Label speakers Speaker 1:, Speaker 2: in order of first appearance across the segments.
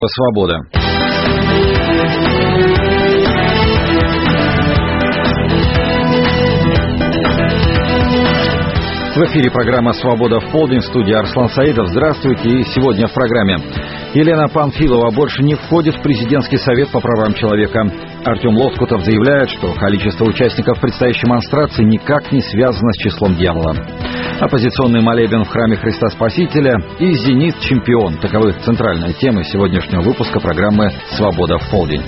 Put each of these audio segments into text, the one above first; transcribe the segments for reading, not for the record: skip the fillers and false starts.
Speaker 1: Свобода. В эфире программа «Свобода в полдень», в студии Арслан Саидов. Здравствуйте. И сегодня в программе: Елена Памфилова больше не входит в президентский совет по правам человека. Артем Лоскутов заявляет, что количество участников предстоящей монстрации никак не связано с числом дьявола. Оппозиционный молебен в храме Христа Спасителя и «Зенит-чемпион». Таковы центральные темы сегодняшнего выпуска программы «Свобода в полдень».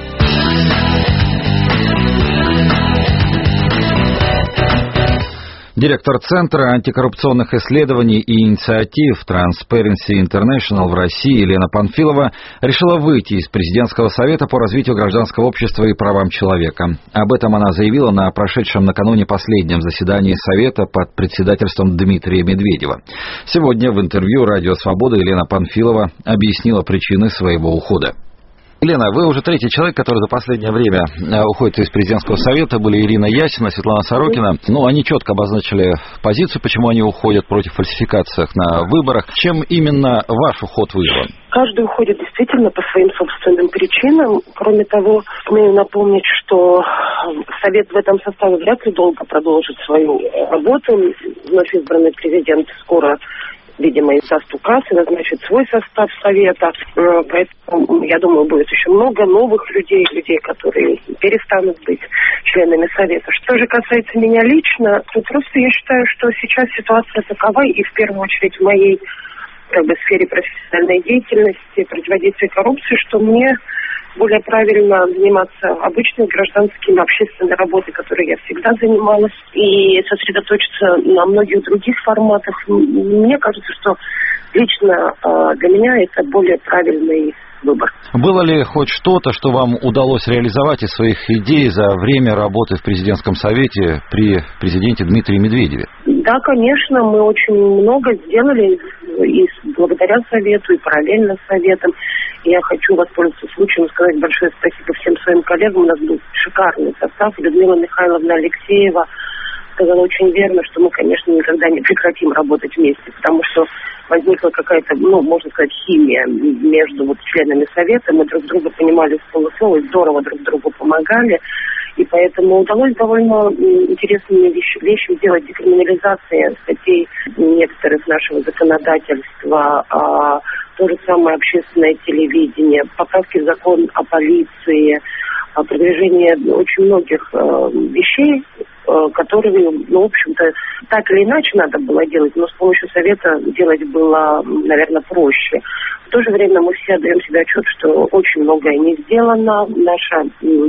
Speaker 1: Директор Центра антикоррупционных исследований и инициатив Transparency International в России Елена Памфилова решила выйти из президентского совета по развитию гражданского общества и правам человека. Об этом она заявила на прошедшем накануне последнем заседании совета под председательством Дмитрия Медведева. Сегодня в интервью «Радио Свобода» Елена Памфилова объяснила причины своего ухода. Елена, вы уже третий человек, который за последнее время уходит из президентского совета. Были Ирина Ясина, Светлана Сорокина. Они четко обозначили позицию, почему они уходят против фальсификаций на выборах. Чем именно ваш уход вызван?
Speaker 2: Каждый уходит действительно по своим собственным причинам. Кроме того, смею напомнить, что Совет в этом составе вряд ли долго продолжит свою работу. Вновь избранный президент скоро, видимо, издаст указ и назначит свой состав Совета. Поэтому, я думаю, будет еще много новых людей, которые перестанут быть членами Совета. Что же касается меня лично, то просто я считаю, что сейчас ситуация такова, и в первую очередь в моей сфере профессиональной деятельности, противодействия коррупции, что мне более правильно заниматься обычной гражданской общественной работой, которой я всегда занималась, и сосредоточиться на многих других форматах. Мне кажется, что лично для меня это более правильный выбор.
Speaker 1: Было ли хоть что-то, что вам удалось реализовать из своих идей за время работы в президентском совете при президенте Дмитрии Медведеве?
Speaker 2: Да, конечно, мы очень много сделали и благодаря Совету, и параллельно с Советом. Я хочу воспользоваться случаем и сказать большое спасибо всем своим коллегам. У нас был шикарный состав. Людмила Михайловна Алексеева сказала очень верно, что мы, конечно, никогда не прекратим работать вместе, потому что возникла какая-то, можно сказать, химия между членами Совета. Мы друг друга понимали с полуслова и здорово друг другу помогали. И поэтому удалось довольно интересные вещи сделать: декриминализация статей некоторых нашего законодательства, то же самое общественное телевидение, поправки в закон о полиции, продвижение очень многих вещей, которые, в общем-то, так или иначе надо было делать, но с помощью Совета делать было, наверное, проще. В то же время мы все отдаем себе отчет, что очень многое не сделано. Наша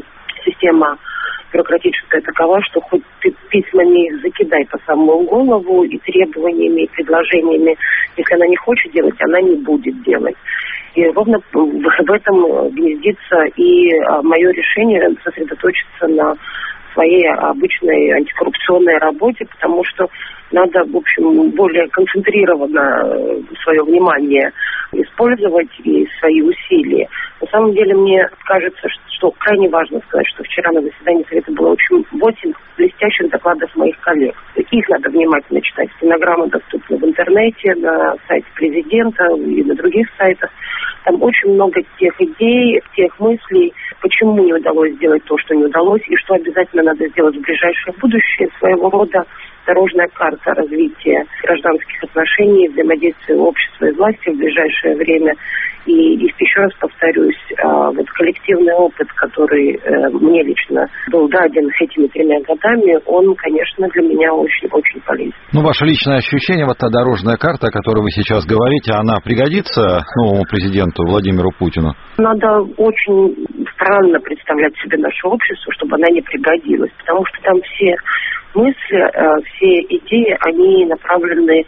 Speaker 2: система бюрократическая такова, что хоть ты письмами закидай по самую голову и требованиями, и предложениями, если она не хочет делать, она не будет делать. И ровно в этом гнездится и мое решение сосредоточиться на своей обычной антикоррупционной работе, потому что надо, в общем, более концентрированно свое внимание использовать и свои усилия. На самом деле, мне кажется, что крайне важно сказать, что вчера на заседании Совета было 8 блестящих докладов моих коллег. Их надо внимательно читать. Стенограмма доступна в интернете, на сайте президента и на других сайтах. Там очень много тех идей, тех мыслей, почему не удалось сделать то, что не удалось, и что обязательно надо сделать в ближайшее будущее. Своего рода дорожная карта развития гражданских отношений, взаимодействия общества и власти в ближайшее время. И еще раз повторюсь, коллективный опыт, который мне лично был даден этими 3 годами, он, конечно, для меня очень-очень полезен.
Speaker 1: Ваше личное ощущение, та дорожная карта, о которой вы сейчас говорите, она пригодится новому президенту Владимиру Путину?
Speaker 2: Надо очень странно представлять себе наше общество, чтобы она не пригодилась, потому что там все мысли, все идеи, они направлены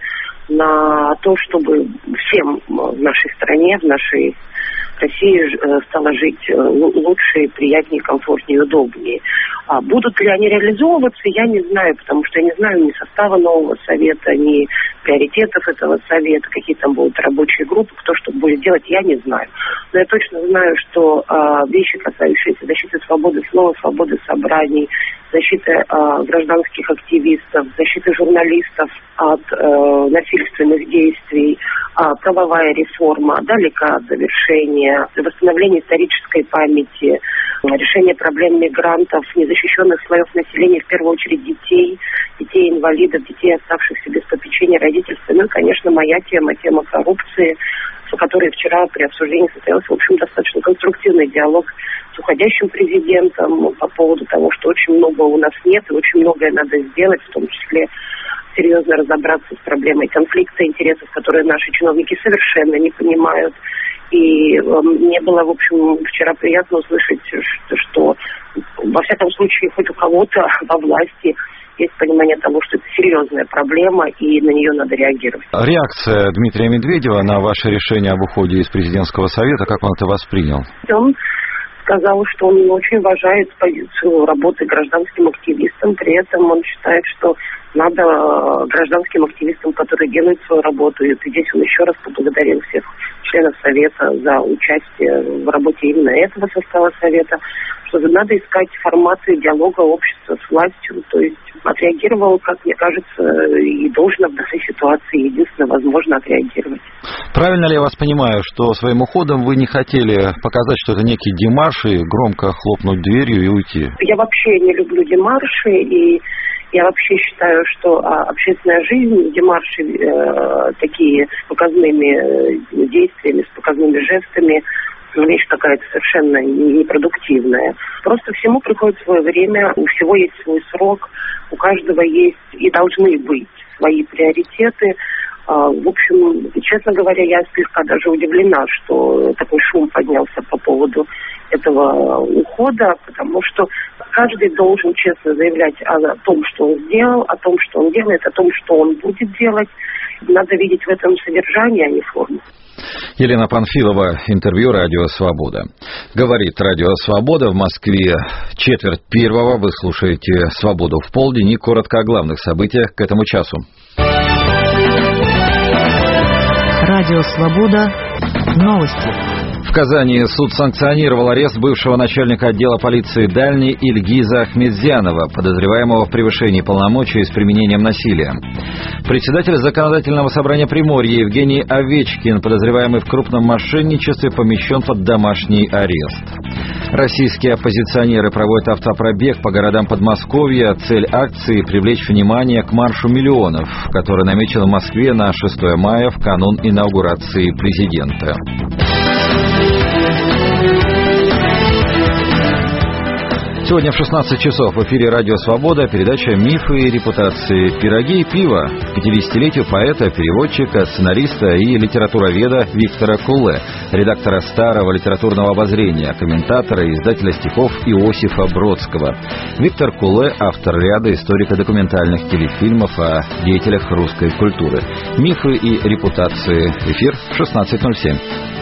Speaker 2: на то, чтобы всем в нашей стране, в нашей России стало жить лучше, приятнее, комфортнее, удобнее. А будут ли они реализовываться, я не знаю, потому что я не знаю ни состава нового совета, ни приоритетов этого совета, какие там будут рабочие группы, кто что будет делать, я не знаю. Но я точно знаю, что вещи, касающиеся защиты свободы слова, свободы собраний, защиты гражданских активистов, защиты журналистов от насильственных действий, правовая реформа далека от завершения, восстановление исторической памяти, решение проблем мигрантов, незащищенных слоев населения, в первую очередь детей инвалидов, детей, оставшихся без попечения родительства. Ну и, конечно, моя тема коррупции, по которой вчера при обсуждении состоялся, в общем, достаточно конструктивный диалог с уходящим президентом по поводу того, что очень много у нас нет и очень многое надо сделать, в том числе серьезно разобраться с проблемой конфликта интересов, которые наши чиновники совершенно не понимают. И мне было, в общем, вчера приятно услышать, что во всяком случае хоть у кого-то во власти есть понимание того, что это серьезная проблема, и на нее надо реагировать.
Speaker 1: Реакция Дмитрия Медведева на ваше решение об уходе из президентского совета, как он это воспринял?
Speaker 2: Он сказал, что он очень уважает позицию работы гражданским активистам, при этом он считает, что надо гражданским активистам, которые делают свою работу, и здесь он еще раз поблагодарил всех членов Совета за участие в работе именно этого состава Совета, что надо искать форматы диалога общества с властью, то есть отреагировал, как мне кажется, и должно в этой ситуации единственно возможно отреагировать.
Speaker 1: Правильно ли я вас понимаю, что своим уходом вы не хотели показать, что это некий демарш, и громко хлопнуть дверью и уйти?
Speaker 2: Я вообще не люблю демарши, и я вообще считаю, что общественная жизнь, демарши такие с показными действиями, с показными жестами, вещь какая-то совершенно непродуктивная. Просто всему приходит свое время, у всего есть свой срок, у каждого есть и должны быть свои приоритеты. В общем, честно говоря, я слегка даже удивлена, что такой шум поднялся по поводу этого ухода, потому что каждый должен честно заявлять о том, что он сделал, о том, что он делает, о том, что он будет делать. Надо видеть в этом содержание, а не форму.
Speaker 1: Елена Панфилова, интервью «Радио Свобода». Говорит «Радио Свобода» в Москве 1:45. Вы слушаете «Свободу в полдень» и коротко о главных событиях к этому часу.
Speaker 3: Радио Свобода. Новости.
Speaker 1: В Казани суд санкционировал арест бывшего начальника отдела полиции Дальний Ильгиза Ахметзянова, подозреваемого в превышении полномочий с применением насилия. Председатель Законодательного собрания Приморья Евгений Овечкин, подозреваемый в крупном мошенничестве, помещен под домашний арест. Российские оппозиционеры проводят автопробег по городам Подмосковья. Цель акции – привлечь внимание к маршу миллионов, который намечен в Москве на 6 мая в канун инаугурации президента. Сегодня в 16 часов в эфире «Радио Свобода» передача «Мифы и репутации. Пироги и пиво» к 50-летию поэта, переводчика, сценариста и литературоведа Виктора Куле, редактора «Старого литературного обозрения», комментатора и издателя стихов Иосифа Бродского. Виктор Куле – автор ряда историко-документальных телефильмов о деятелях русской культуры. «Мифы и репутации». Эфир в 16:07.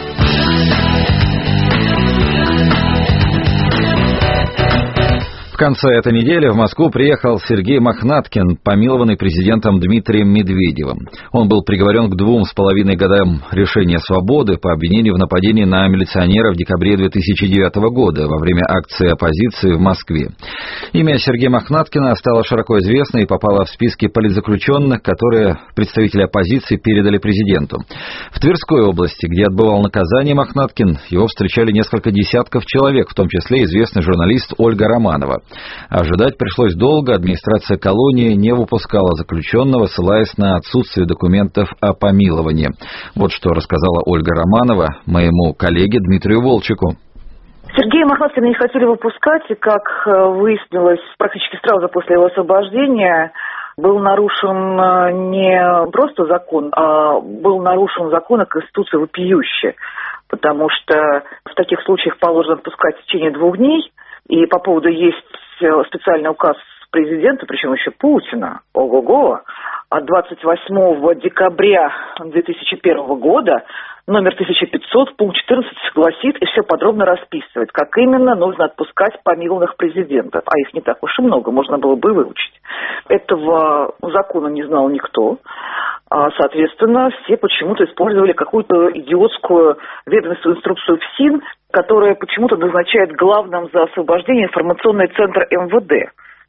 Speaker 1: В конце этой недели в Москву приехал Сергей Мохнаткин, помилованный президентом Дмитрием Медведевым. Он был приговорен к 2,5 годам лишения свободы по обвинению в нападении на милиционера в декабре 2009 года во время акции оппозиции в Москве. Имя Сергея Мохнаткина стало широко известно и попало в списки политзаключенных, которые представители оппозиции передали президенту. В Тверской области, где отбывал наказание Мохнаткин, его встречали несколько десятков человек, в том числе известный журналист Ольга Романова. Ожидать пришлось долго, администрация колонии не выпускала заключенного, ссылаясь на отсутствие документов о помиловании. Вот что рассказала Ольга Романова моему коллеге Дмитрию Волчеку.
Speaker 4: Сергея Мохнаткина не хотели выпускать, и, как выяснилось, практически сразу после его освобождения был нарушен не просто закон, а был нарушен закон о Конституции вопиюще, потому что в таких случаях положено отпускать в течение 2 дней, и по поводу есть специальный указ президента, причем еще Путина, ого-го, от 28 декабря 2001 года, номер 1500, пункт 14, гласит и все подробно расписывает, как именно нужно отпускать помилованных президентов. А их не так уж и много, можно было бы выучить. Этого закона не знал никто. Соответственно, все почему-то использовали какую-то идиотскую ведомственную инструкцию ФСИН, которая почему-то назначает главным за освобождение информационный центр МВД.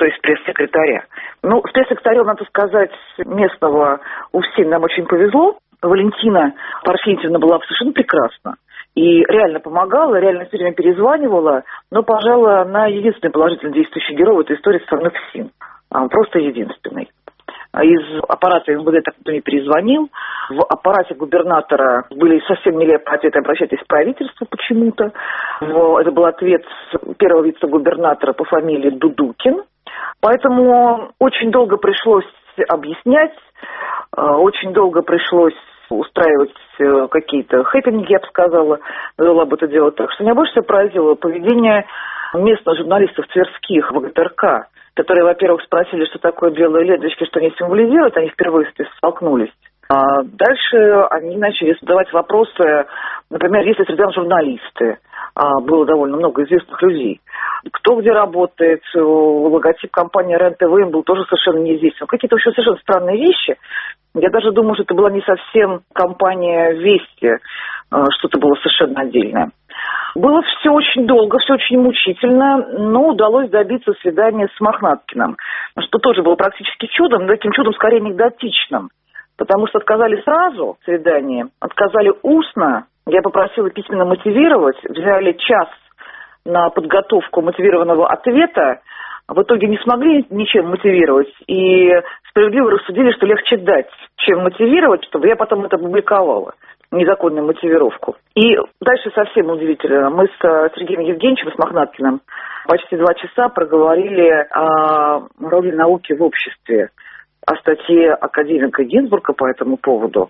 Speaker 4: то есть пресс-секретаря. Ну, с пресс-секретарем, надо сказать, местного УФСИН нам очень повезло. Валентина Парфентьевна была совершенно прекрасна. И реально помогала, реально все время перезванивала, но, пожалуй, она единственный положительно действующий герой в этой истории со стороны ФСИН. Просто единственный. Из аппарата МВД так никто не перезвонил. В аппарате губернатора были совсем нелепые ответы: обращайтесь в правительство почему-то. Это был ответ первого вице-губернатора по фамилии Дудукин. Поэтому очень долго пришлось объяснять, очень долго пришлось устраивать какие-то хэппинги, я бы сказала, надо бы это делать так. Что меня больше всего поразило поведение местных журналистов тверских в ГТРК, которые, во-первых, спросили, что такое белые ленточки, что они символизируют, они впервые с этим столкнулись. А дальше они начали задавать вопросы, например, если среди нас журналисты, было довольно много известных людей, кто где работает, логотип компании РЕН-ТВ им был тоже совершенно неизвестен. Какие-то вообще совершенно странные вещи. Я даже думаю, что это была не совсем компания «Вести», что-то было совершенно отдельное. Было все очень долго, все очень мучительно, но удалось добиться свидания с Мохнаткиным, что тоже было практически чудом, но таким чудом скорее анекдотичным, потому что отказали сразу в свидании, отказали устно, я попросила письменно мотивировать, взяли час на подготовку мотивированного ответа, в итоге не смогли ничем мотивировать и справедливо рассудили, что легче дать, чем мотивировать, чтобы я потом это опубликовала, незаконную мотивировку. И дальше совсем удивительно. Мы с Сергеем Евгеньевичем, с Мохнаткиным почти 2 часа проговорили о роли науки в обществе, о статье академика Гинзбурга по этому поводу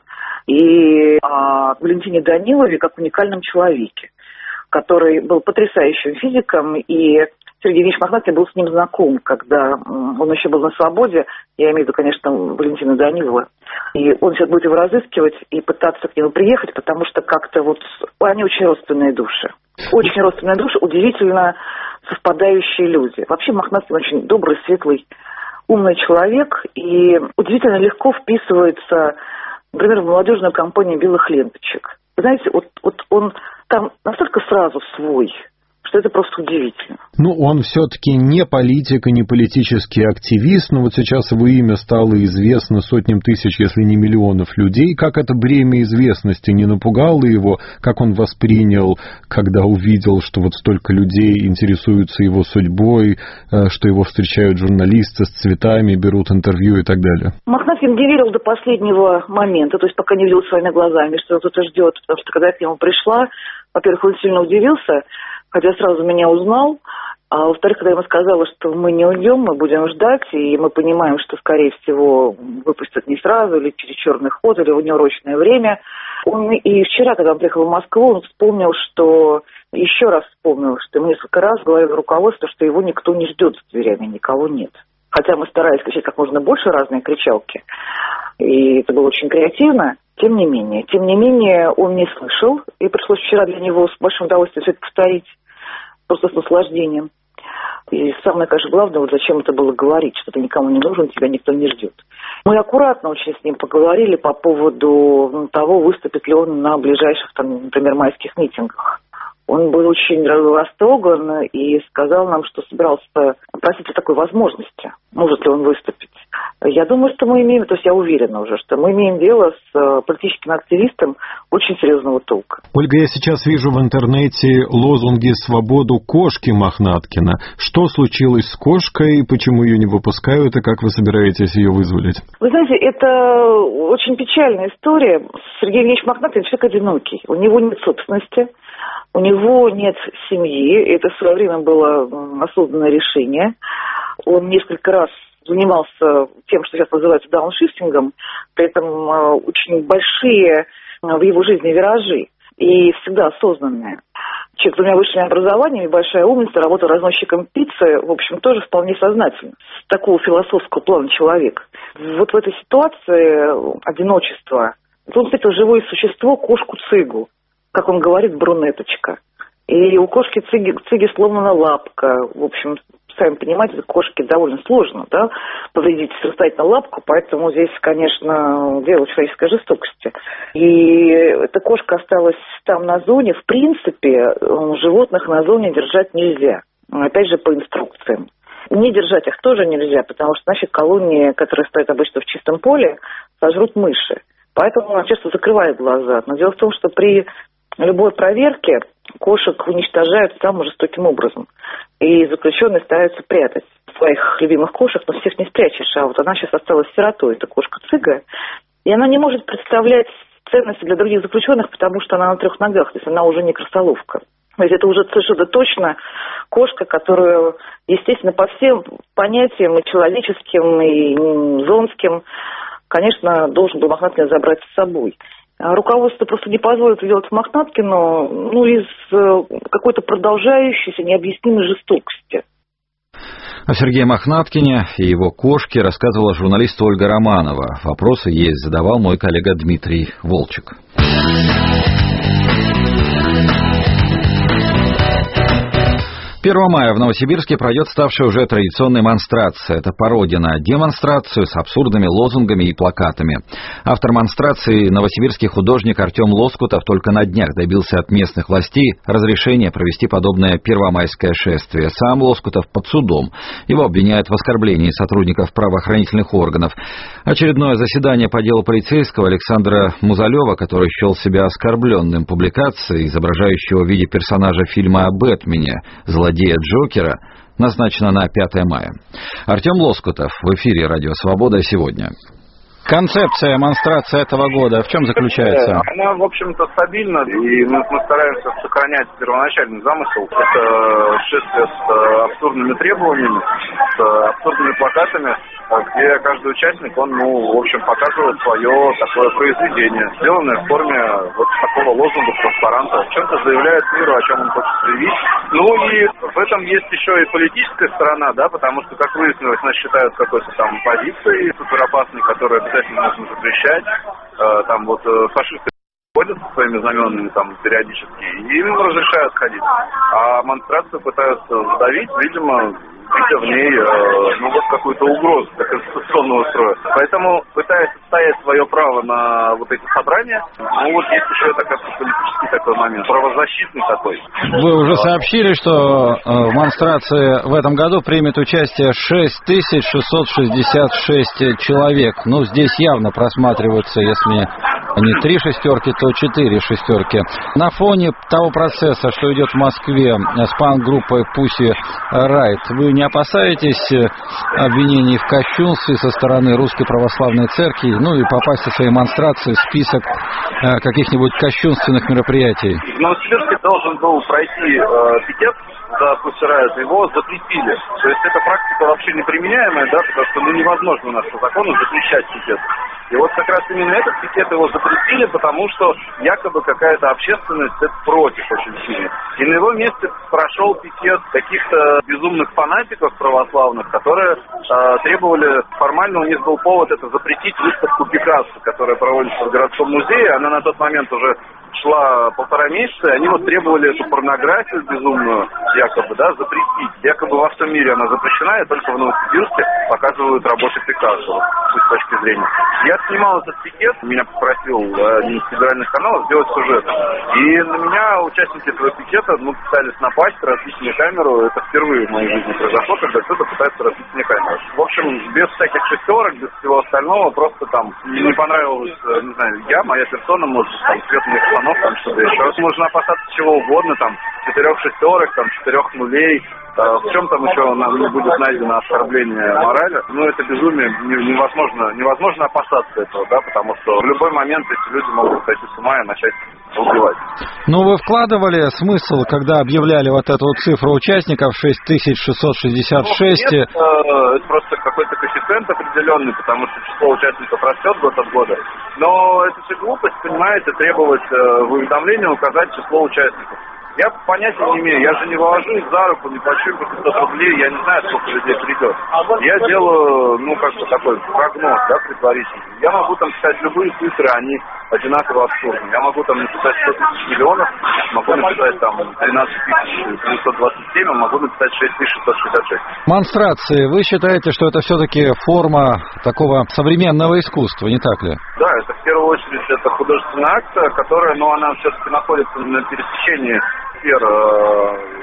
Speaker 4: и о Валентине Данилове как уникальном человеке, который был потрясающим физиком, и Сергей Ильич Мохнаткин был с ним знаком, когда он еще был на свободе. Я имею в виду, конечно, Валентина Данилова. И он сейчас будет его разыскивать и пытаться к нему приехать, потому что как-то вот они очень родственные души. Очень родственные души, удивительно совпадающие люди. Вообще Мохнаткин очень добрый, светлый, умный человек и удивительно легко вписывается, например, в молодежную кампанию белых ленточек. Вы знаете, вот он там настолько сразу свой, что это просто удивительно.
Speaker 5: Ну, он все-таки не политик и не политический активист, но вот сейчас его имя стало известно сотням тысяч, если не миллионов людей. Как это бремя известности не напугало его, как он воспринял, когда увидел, что вот столько людей интересуются его судьбой, что его встречают журналисты с цветами, берут интервью и так далее?
Speaker 4: Мохнаткин не верил до последнего момента, то есть пока не видел своими глазами, что кто-то ждет, потому что когда я к нему пришла, во-первых, он сильно удивился, хотя сразу меня узнал, а во-вторых, когда я ему сказала, что мы не уйдем, мы будем ждать, и мы понимаем, что, скорее всего, выпустят не сразу, или через черный ход, или в неурочное время. Он и вчера, когда он приехал в Москву, он вспомнил, что, еще раз вспомнил, что ему несколько раз говорило руководство, что его никто не ждет за дверями, никого нет. Хотя мы старались кричать как можно больше разные кричалки, и это было очень креативно. Тем не менее, он не слышал, и пришлось вчера для него с большим удовольствием все это повторить, просто с наслаждением. И самое, конечно, главное, вот зачем это было говорить, что ты никому не нужен, тебя никто не ждет. Мы аккуратно очень с ним поговорили по поводу того, выступит ли он на ближайших, там, например, майских митингах. Он был очень растроган и сказал нам, что собирался просить о такой возможности, может ли он выступить. Я думаю, что мы имеем, то есть я уверена уже, что мы имеем дело с политическим активистом очень серьезного толка.
Speaker 5: Ольга, я сейчас вижу в интернете лозунги «Свободу кошки» Мохнаткина. Что случилось с кошкой, почему ее не выпускают и как вы собираетесь ее вызволить?
Speaker 4: Вы знаете, это очень печальная история. Сергей Ильич Мохнаткин человек одинокий. У него нет собственности. У него нет семьи, это в свое время было осознанное решение. Он несколько раз занимался тем, что сейчас называется дауншифтингом, при этом очень большие в его жизни виражи и всегда осознанные. Человек с 2 высшими образованиями, большая умница, работал разносчиком пиццы, в общем, тоже вполне сознательно. Такого философского плана человек. Вот в этой ситуации одиночества он встретил живое существо, кошку Цигу. Как он говорит, брюнеточка. И у кошки Циги сломана лапка. В общем, сами понимаете, кошке довольно сложно, да, повредить самостоятельно лапку, поэтому здесь, конечно, дело человеческой жестокости. И эта кошка осталась там на зоне. В принципе, животных на зоне держать нельзя. Опять же, по инструкциям. Не держать их тоже нельзя, потому что наши колонии, которые стоят обычно в чистом поле, сожрут мыши. Поэтому она часто закрывает глаза. Но дело в том, что при любой проверке кошек уничтожают самым жестоким образом. И заключенные стараются прятать своих любимых кошек, но всех не спрячешь. А вот она сейчас осталась сиротой, эта кошка Цыга. И она не может представлять ценности для других заключенных, потому что она на 3 ногах, то есть она уже не крысоловка. То есть это уже совершенно точно кошка, которую, естественно, по всем понятиям, и человеческим, и зонским, конечно, должен был Мохнаткин забрать с собой. Руководство просто не позволит делать Мохнаткину, из какой-то продолжающейся необъяснимой жестокости.
Speaker 1: О Сергее Мохнаткине и его кошке рассказывала журналист Ольга Романова. Вопросы ей задавал мой коллега Дмитрий Волчек. 1 мая в Новосибирске пройдет ставшая уже традиционной монстрация. Это пародия на демонстрацию с абсурдными лозунгами и плакатами. Автор монстрации, новосибирский художник Артем Лоскутов, только на днях добился от местных властей разрешения провести подобное первомайское шествие. Сам Лоскутов под судом. Его обвиняют в оскорблении сотрудников правоохранительных органов. Очередное заседание по делу полицейского Александра Музалева, который счел себя оскорбленным публикацией, изображающего в виде персонажа фильма о Бэтмене злодея Джокера, назначено на 5 мая. Артем Лоскутов в эфире «Радио Свобода» сегодня. Концепция монстрации этого года в чем заключается?
Speaker 6: Она, в общем-то, стабильна, и мы стараемся сохранять первоначальный замысел. Это шествие с абсурдными требованиями, с абсурдными плакатами, где каждый участник, он, в общем, показывает свое такое произведение, сделанное в форме вот такого лозунга, транспаранта. Чем-то заявляет миру, о чем он хочет заявить. И в этом есть еще и политическая сторона, да, потому что, как выяснилось, нас считают какой-то там позицией суперопасной, которую обязательно нужно запрещать. Фашисты ходят со своими знаменами там периодически, и им разрешают ходить. А монстрацию пытаются задавить, видимо, видя в ней какую-то угрозу для конституционного строя. Поэтому пытаясь отстоять свое право на вот эти собрания, есть еще политический такой момент, правозащитный такой.
Speaker 1: Вы уже сообщили, что в монстрации в этом году примет участие 6666 человек. Здесь явно просматриваются, если не 3 шестерки, то 4 шестерки. На фоне того процесса, что идет в Москве с панк-группой Pussy Riot, вы не опасаетесь обвинений в кощунстве со стороны Русской Православной Церкви, и попасть со своей монстрацией в список каких-нибудь кощунственных мероприятий?
Speaker 6: В Новосибирске должен был пройти пикет за Pussy Riot, его запретили. То есть эта практика вообще неприменяемая, да, потому что невозможно у нас по закону запрещать пикет. И вот как раз именно этот пикет его запретили, потому что якобы какая-то общественность это против очень сильно. И на его месте прошел пикет каких-то безумных фанатиков православных, которые требовали, формально у них был повод это запретить выставку Пикассо, которая проводится в городском музее. Она на тот момент уже шла 1,5 месяца, и они требовали эту порнографию безумную, якобы, запретить. Якобы во всем мире она запрещена, и только в Новосибирске показывают работы Пикассо, с точки зрения. Я снимал этот пикет, меня попросил один из федеральных каналов сделать сюжет. И на меня участники этого пикета пытались напасть, разбить мне камеру. Это впервые в моей жизни произошло, когда кто-то пытается разбить мне камеру. В общем, без всяких шестерок, без всего остального, просто не понравилось, не знаю, моя персона, может, цвет моих штанов, что-то еще. Можно опасаться чего угодно, 4 шестерок, 4 нулей. В чем там еще нам не будет найдено оскорбление морали? Это безумие, невозможно опасаться этого, потому что в любой момент эти люди могут сойти с ума и начать убивать.
Speaker 1: Вы вкладывали смысл, когда объявляли вот эту цифру участников 6666?
Speaker 6: Нет, это просто какой-то коэффициент определенный, потому что число участников растет год от года. Но это все глупость, понимаете, требовать в уведомлении указать число участников. Я понятия не имею, я же не вывожу их за руку, не плачу им 500 рублей, я не знаю, сколько людей придет. Я делаю, такой прогноз, предварительный. Я могу писать любые цифры, они одинаково абсурдны. Я могу написать 100 тысяч миллионов, могу написать 13 927, а могу написать 6666.
Speaker 1: Монстрации, вы считаете, что это все-таки форма такого современного искусства, не так ли?
Speaker 6: Да, это в первую очередь это художественная акция, которая, она все-таки находится на пересечении сфер именно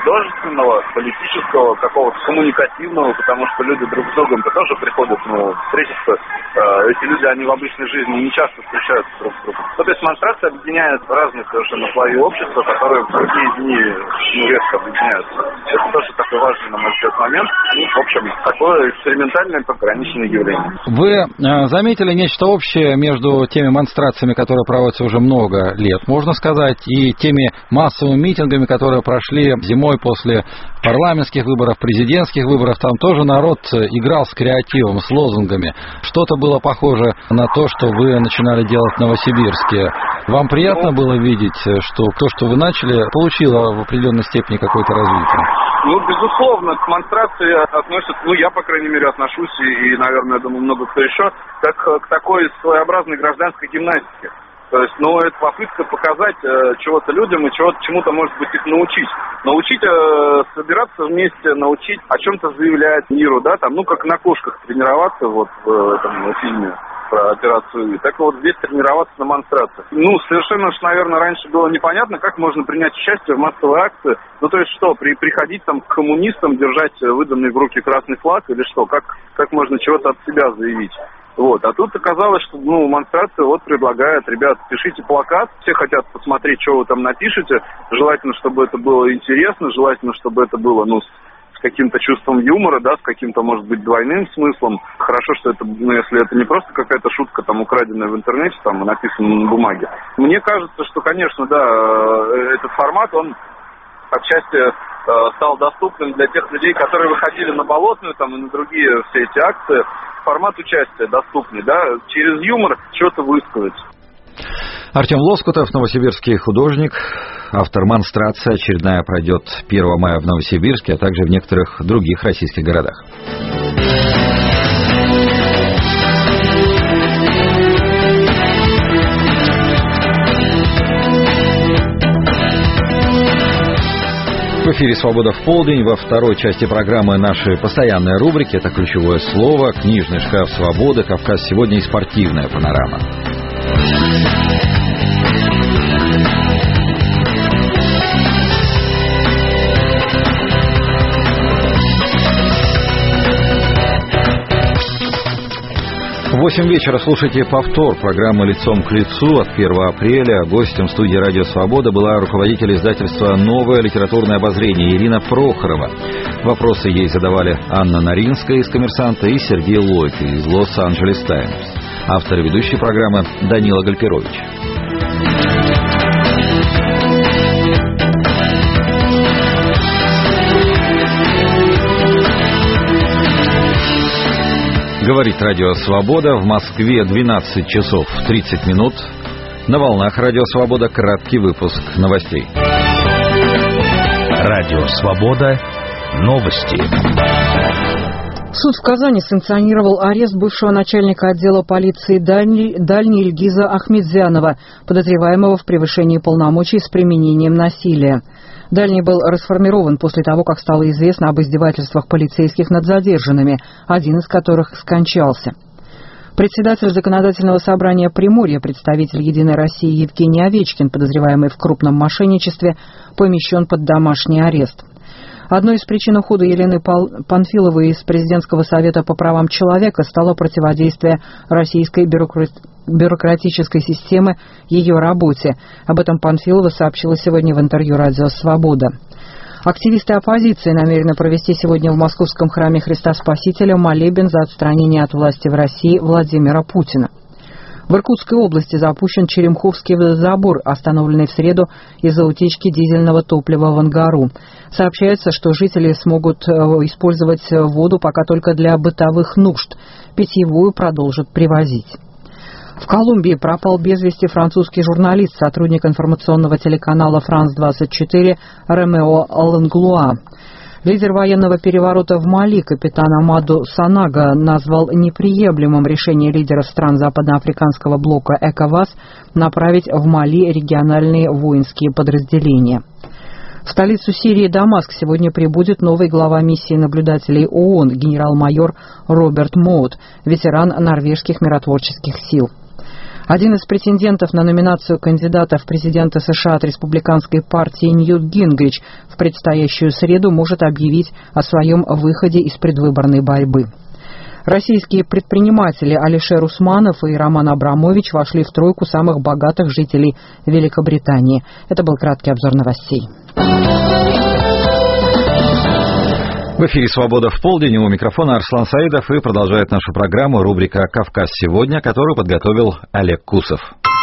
Speaker 6: художественного, политического, какого-то коммуникативного, потому что люди друг с другом-то тоже приходят, встретиться. Эти люди, они в обычной жизни не часто встречаются друг с другом. То есть демонстрация объединяет разные совершенно слои общества, которые в другие дни резко объединяются. Это тоже такой важный, на мой взгляд, момент. В общем, такое экспериментальное пограничное явление.
Speaker 1: Вы заметили нечто общее между теми демонстрациями, которые проводятся уже много лет, можно сказать, и теми массовыми митингами, которые прошли зимой после парламентских выборов, президентских выборов? Там тоже народ играл с креативом, с лозунгами. Что-то было похоже на то, что вы начинали делать в Новосибирске. Вам приятно было видеть, что то, что вы начали, получило в определенной степени какое-то развитие?
Speaker 6: Безусловно, к демонстрации относятся, я, по крайней мере, отношусь, и, наверное, думаю, много кто еще, как к такой своеобразной гражданской гимнастике. То есть, это попытка показать чего-то людям и чему-то, может быть, их научить. Научить собираться вместе, научить о чем-то заявлять миру, да, там, как на кошках тренироваться в этом фильме про операцию «И». Так вот здесь тренироваться на демонстрациях. Совершенно, наверное, раньше было непонятно, как можно принять участие в массовой акции. То есть что, приходить там к коммунистам, держать выданный в руки красный флаг или что? Как можно чего-то от себя заявить? А тут оказалось, что, демонстрация предлагает, ребят, пишите плакат, все хотят посмотреть, что вы там напишете, желательно, чтобы это было интересно, желательно, чтобы это было, с каким-то чувством юмора, да, с каким-то, может быть, двойным смыслом. Хорошо, что это, если это не просто какая-то шутка, там, украденная в интернете, там, написанная на бумаге. Мне кажется, что, конечно, да, этот формат, он отчасти стал доступным для тех людей, которые выходили на Болотную, там, и на другие все эти акции. Формат участия доступный, да, через юмор что-то высказать.
Speaker 1: Артем Лоскутов, новосибирский художник, автор «Монстрация». Очередная пройдет 1 мая в Новосибирске, а также в некоторых других российских городах. В эфире «Свобода в полдень». Во второй части программы наши постоянные рубрики. Это «Ключевое слово», «Книжный шкаф свободы», «Кавказ сегодня» и «Спортивная панорама». В 8 вечера слушайте повтор программы «Лицом к лицу» от 1 апреля. Гостем студии «Радио Свобода» была руководитель издательства «Новое литературное обозрение» Ирина Прохорова. Вопросы ей задавали Анна Наринская из «Коммерсанта» и Сергей Лойко из «Лос-Анджелес Таймс». Автор и ведущий программы Данила Гальперович. Говорит Радио Свобода. В Москве 12 часов 30 минут. На волнах Радио Свобода краткий выпуск новостей.
Speaker 7: Радио Свобода. Новости.
Speaker 3: Суд в Казани санкционировал арест бывшего начальника отдела полиции Дальний Ильгиза Ахмедзянова, подозреваемого в превышении полномочий с применением насилия. Дальний был расформирован после того, как стало известно об издевательствах полицейских над задержанными, один из которых скончался. Председатель Законодательного собрания Приморья, представитель «Единой России» Евгений Овечкин, подозреваемый в крупном мошенничестве, помещен под домашний арест. Одной из причин ухода Елены Панфиловой из Президентского совета по правам человека стало противодействие российской бюрократической системы ее работе. Об этом Панфилова сообщила сегодня в интервью «Радио Свобода». Активисты оппозиции намерены провести сегодня в Московском храме Христа Спасителя молебен за отстранение от власти в России Владимира Путина. В Иркутской области запущен Черемховский водозабор, остановленный в среду из-за утечки дизельного топлива в Ангару. Сообщается, что жители смогут использовать воду пока только для бытовых нужд. Питьевую продолжат привозить. В Колумбии пропал без вести французский журналист, сотрудник информационного телеканала «Франс-24» Ромео Ланглуа. Лидер военного переворота в Мали, капитан Амаду Санага, назвал неприемлемым решение лидеров стран западноафриканского блока ЭКОВАС направить в Мали региональные воинские подразделения. В столицу Сирии Дамаск сегодня прибудет новый глава миссии наблюдателей ООН, генерал-майор Роберт Моут, ветеран норвежских миротворческих сил. Один из претендентов на номинацию кандидата в президенты США от республиканской партии Ньют Гингрич в предстоящую среду может объявить о своем выходе из предвыборной борьбы. Российские предприниматели Алишер Усманов и Роман Абрамович вошли в тройку самых богатых жителей Великобритании. Это был краткий обзор новостей.
Speaker 1: В эфире «Свобода в полдень», у микрофона Арслан Саидов, и продолжает нашу программу рубрика «Кавказ сегодня», которую подготовил Олег Кусов.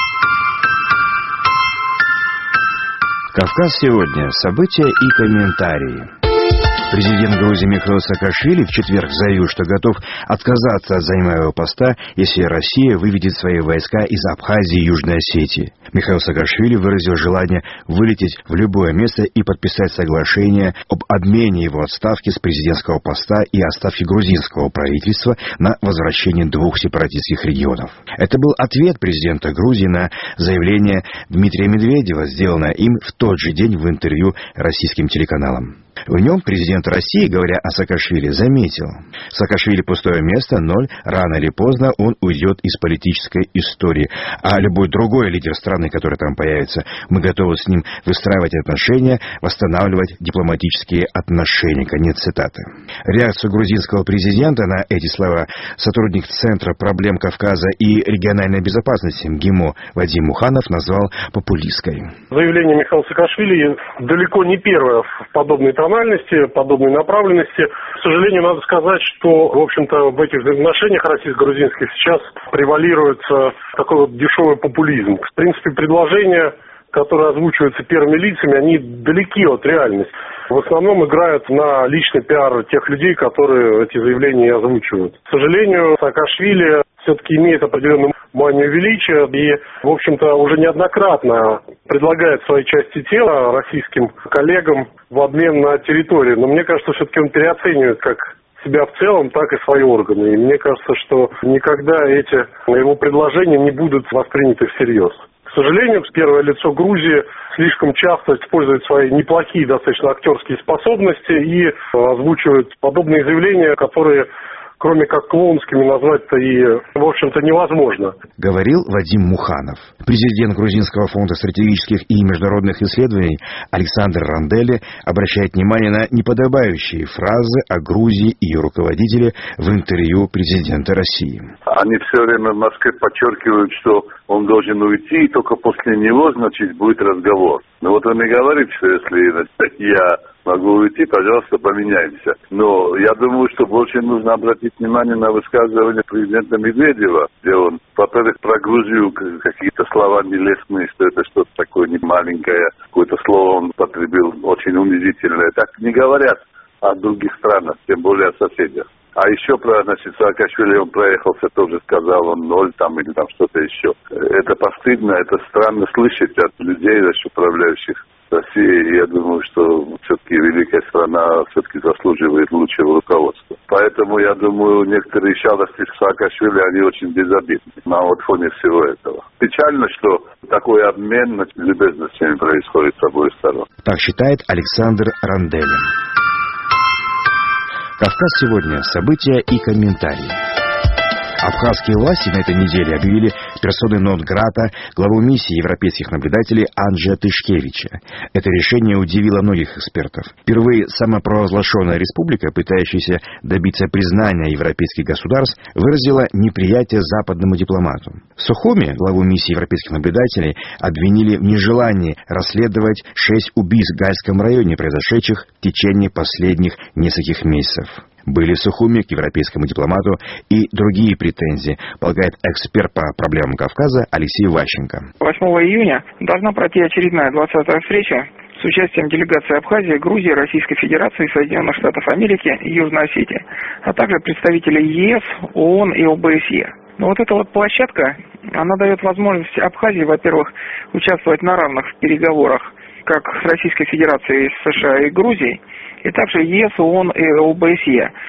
Speaker 8: Кавказ сегодня. События и комментарии. Президент Грузии Михаил Саакашвили в четверг заявил, что готов отказаться от занимаемого поста, если Россия выведет свои войска из Абхазии и Южной Осетии. Михаил Саакашвили выразил желание вылететь в любое место и подписать соглашение об обмене его отставки с президентского поста и отставки грузинского правительства на возвращение двух сепаратистских регионов. Это был ответ президента Грузии на заявление Дмитрия Медведева, сделанное им в тот же день в интервью российским телеканалам. В нем президент России, говоря о Саакашвили, заметил: Саакашвили пустое место, ноль, рано или поздно он уйдет из политической истории. А любой другой лидер страны, который там появится, мы готовы с ним выстраивать отношения, восстанавливать дипломатические отношения. Конец цитаты. Реакцию грузинского президента на эти слова сотрудник Центра проблем Кавказа и региональной безопасности МГИМО Вадим Муханов назвал популистской.
Speaker 9: Заявление Михаила Саакашвили далеко не первое в подобной тональности, подобной направленности. К сожалению, надо сказать, что, в общем-то, в этих взаимоотношениях российско-грузинских сейчас превалирует такой вот дешевый популизм. В принципе, предложения, которые озвучиваются первыми лицами, они далеки от реальности. В основном играют на личный пиар тех людей, которые эти заявления озвучивают. К сожалению, Саакашвили все-таки имеет определенную манию величия и, в общем-то, уже неоднократно предлагает свои части тела российским коллегам в обмен на территорию. Но мне кажется, все-таки он переоценивает как себя в целом, так и свои органы. И мне кажется, что никогда эти его предложения не будут восприняты всерьез. К сожалению, первое лицо Грузии слишком часто использует свои неплохие достаточно актерские способности и озвучивает подобные заявления, которые, кроме как клоунскими, назвать-то и, в общем-то, невозможно.
Speaker 8: Говорил Вадим Муханов. Президент Грузинского фонда стратегических и международных исследований Александр Ранделли обращает внимание на неподобающие фразы о Грузии и ее руководителе в интервью президента России.
Speaker 10: Они все время в Москве подчеркивают, что он должен уйти, и только после него, значит, будет разговор. Но вот он и говорит, что если я могу уйти, пожалуйста, поменяемся. Но я думаю, что больше нужно обратить внимание на высказывание президента Медведева, где он, во-первых, про Грузию какие-то слова нелестные, что это что-то такое не маленькое, какое-то слово он потребил очень унизительное. Так не говорят о других странах, тем более о соседях. А еще про, Саакашвили он проехался, тоже сказал, он ноль там или там что-то еще. Это постыдно, это странно слышать от людей, управляющих Россией. Я думаю, что все-таки великая страна все-таки заслуживает лучшего руководства. Поэтому, я думаю, некоторые шалости Саакашвили, они очень безобидны на фоне всего этого. Печально, что такой обмен любезностями происходит с обоих сторон.
Speaker 8: Так считает Александр Ранделли. Кавказ сегодня. События и комментарии. Абхазские власти на этой неделе объявили персоной нон-грата главу миссии европейских наблюдателей Анджея Тышкевича. Это решение удивило многих экспертов. Впервые самопровозглашенная республика, пытающаяся добиться признания европейских государств, выразила неприятие западному дипломату. Сухуми, главу миссии европейских наблюдателей, обвинили в нежелании расследовать 6 убийств в Гальском районе, произошедших в течение последних нескольких месяцев. Были в Сухуми к европейскому дипломату и другие претензии, полагает эксперт по проблемам Кавказа Алексей Ващенко.
Speaker 11: 8 июня должна пройти очередная 20-я встреча с участием делегаций Абхазии, Грузии, Российской Федерации, Соединенных Штатов Америки и Южной Осетии, а также представителей ЕС, ООН и ОБСЕ. Но вот эта площадка, она дает возможность Абхазии, во-первых, участвовать на равных в переговорах как с Российской Федерацией, с США и Грузией, и также ЕС, ООН и ОБСЕ.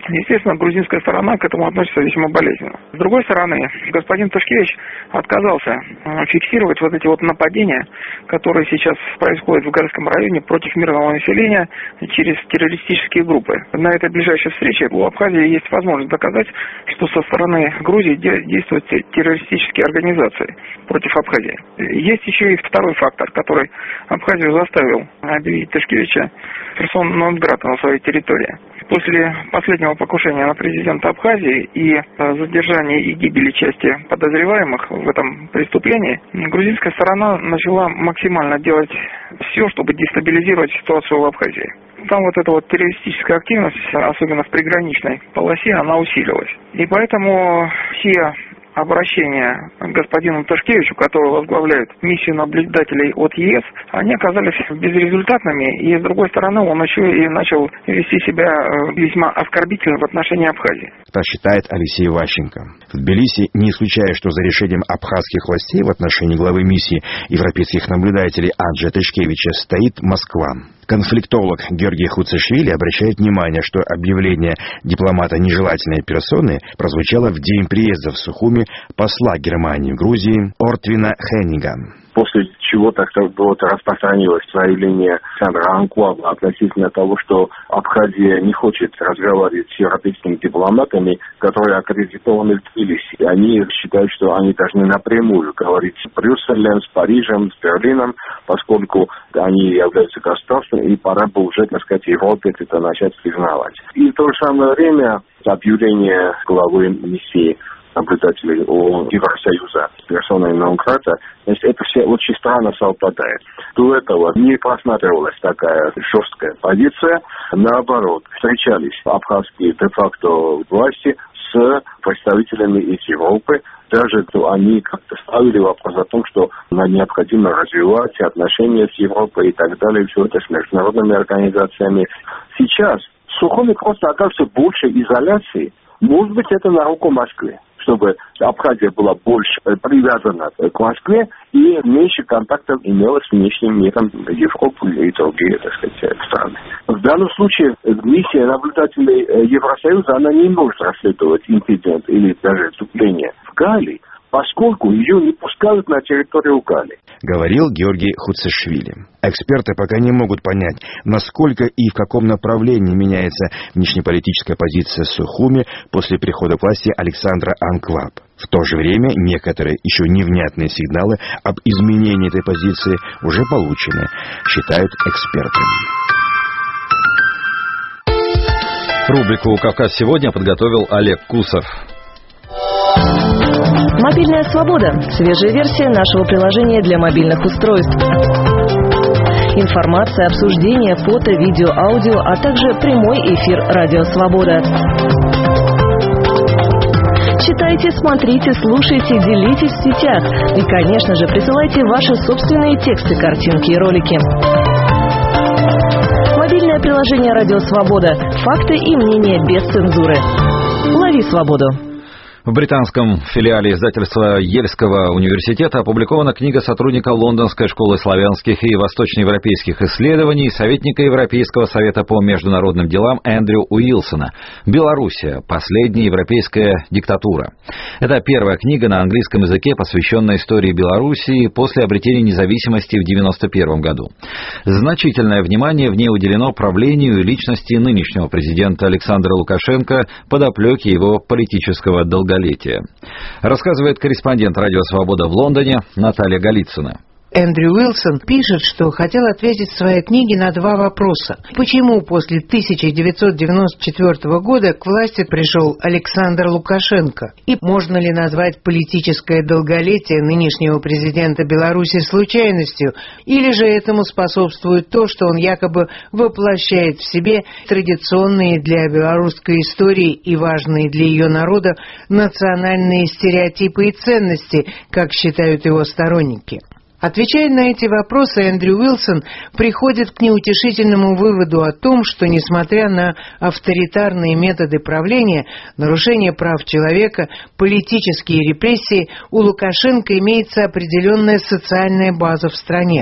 Speaker 11: Естественно, грузинская сторона к этому относится весьма болезненно. С другой стороны, господин Тышкевич отказался фиксировать вот эти вот нападения, которые сейчас происходят в Гальском районе против мирного населения через террористические группы. На этой ближайшей встрече у Абхазии есть возможность доказать, что со стороны Грузии действуют террористические организации против Абхазии. Есть еще и второй фактор, который Абхазию заставил объявить Тышкевича персона нон-грата на своей территории. После последнего покушения на президента Абхазии и задержания и гибели части подозреваемых в этом преступлении, грузинская сторона начала максимально делать все, чтобы дестабилизировать ситуацию в Абхазии. Там вот эта вот террористическая активность, особенно в приграничной полосе, она усилилась. И поэтому все обращения к господину Тышкевичу, который возглавляет миссию наблюдателей от ЕС, они оказались безрезультатными, и с другой стороны он еще и начал вести себя весьма оскорбительно в отношении Абхазии.
Speaker 8: Так считает Алексей Ващенко. В Тбилиси не исключая, что за решением абхазских властей в отношении главы миссии европейских наблюдателей Анджея Тышкевича стоит Москва. Конфликтолог Георгий Хуцишвили обращает внимание, что объявление дипломата нежелательной персоны прозвучало в день приезда в Сухуми посла Германии в Грузии Ортвина Хеннига.
Speaker 12: После чего так-то распространилось заявление Александра Анклава относительно того, что Абхазия не хочет разговаривать с европейскими дипломатами, которые аккредитованы в Тбилиси. Они считают, что они должны напрямую говорить с Брюсселем, с Парижем, с Берлином, поскольку они являются государством, и пора бы уже, так сказать, Европе это начать признавать. И в то же самое время объявление главы миссии наблюдателей Евросоюза персоной нон-грата, это все очень странно совпадает. До этого не просматривалась такая жесткая позиция. Наоборот, встречались абхазские де-факто власти с представителями из Европы. Даже они как-то ставили вопрос о том, что необходимо развивать отношения с Европой и так далее, все это с международными организациями. Сейчас Сухуми просто окажется больше изоляции. Может быть, это на руку Москве, чтобы Абхазия была больше привязана к Москве и меньше контактов имела с внешним миром Европы и другие, так сказать, страны. В данном случае миссия наблюдателей Евросоюза, она не может расследовать инцидент или даже вступление в Галлий, поскольку ее не пускают на территорию Галлии.
Speaker 8: Говорил Георгий Хуцишвили. Эксперты пока не могут понять, насколько и в каком направлении меняется внешнеполитическая позиция Сухуми после прихода к власти Александра Анклав. В то же время некоторые еще невнятные сигналы об изменении этой позиции уже получены, считают эксперты.
Speaker 1: Рубрику «Кавказ сегодня» подготовил Олег Кусов.
Speaker 13: Мобильная свобода. Свежая версия нашего приложения для мобильных устройств. Информация, обсуждение, фото, видео, аудио, а также прямой эфир «Радио Свобода». Читайте, смотрите, слушайте, делитесь в сетях. И, конечно же, присылайте ваши собственные тексты, картинки и ролики. Мобильное приложение «Радио Свобода». Факты и мнения без цензуры. Лови свободу.
Speaker 1: В британском филиале издательства Ельского университета опубликована книга сотрудника Лондонской школы славянских и восточноевропейских исследований, советника Европейского совета по международным делам Эндрю Уилсона «Белоруссия. Последняя европейская диктатура». Это первая книга на английском языке, посвященная истории Белоруссии после обретения независимости в 1991 году. Значительное внимание в ней уделено правлению и личности нынешнего президента Александра Лукашенко, подоплеке его политического долголетия. Рассказывает корреспондент «Радио Свобода» в Лондоне Наталья Голицына.
Speaker 14: Эндрю Уилсон пишет, что хотел ответить в своей книге на два вопроса. Почему после 1994 года к власти пришел Александр Лукашенко? И можно ли назвать политическое долголетие нынешнего президента Беларуси случайностью? Или же этому способствует то, что он якобы воплощает в себе традиционные для белорусской истории и важные для ее народа национальные стереотипы и ценности, как считают его сторонники? Отвечая на эти вопросы, Эндрю Уилсон приходит к неутешительному выводу о том, что, несмотря на авторитарные методы правления, нарушение прав человека, политические репрессии, у Лукашенко имеется определенная социальная база в стране.